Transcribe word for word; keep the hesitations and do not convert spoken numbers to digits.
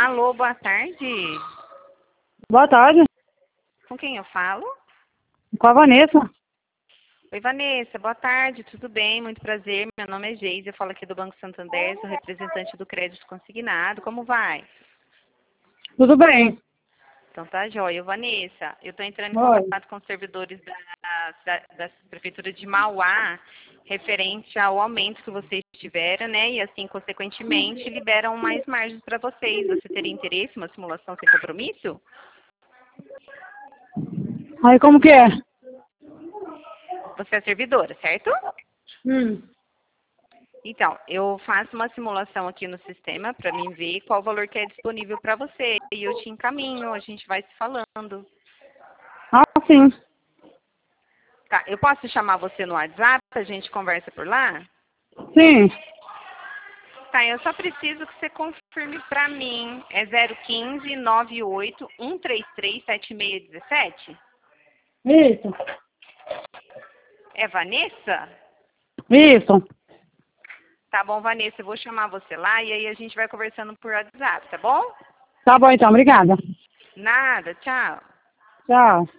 Alô, boa tarde. Boa tarde. Com quem eu falo? Com a Vanessa. Oi, Vanessa. Boa tarde, tudo bem? Muito prazer. Meu nome é Geise, eu falo aqui do Banco Santander, sou representante do crédito consignado. Como vai? Tudo bem. Então tá jóia. Vanessa, eu estou entrando em Oi. contato com os servidores da, da, da Prefeitura de Mauá, referente ao aumento que vocês tiveram, né? E assim, consequentemente, liberam mais margens para vocês. Você teria interesse em uma simulação sem compromisso? Aí como que é? Você é servidora, certo? Hum. Então, eu faço uma simulação aqui no sistema para mim ver qual o valor que é disponível para você. E eu te encaminho, a gente vai se falando. Ah, sim. Tá, eu posso chamar você no WhatsApp, a gente conversa por lá? Sim. Tá, eu só preciso que você confirme para mim. É zero um cinco, nove oito, um três três, sete seis um sete? Isso. É Vanessa? Isso. Tá bom, Vanessa, eu vou chamar você lá e aí a gente vai conversando por WhatsApp, tá bom? Tá bom então, obrigada. Nada, tchau. Tchau.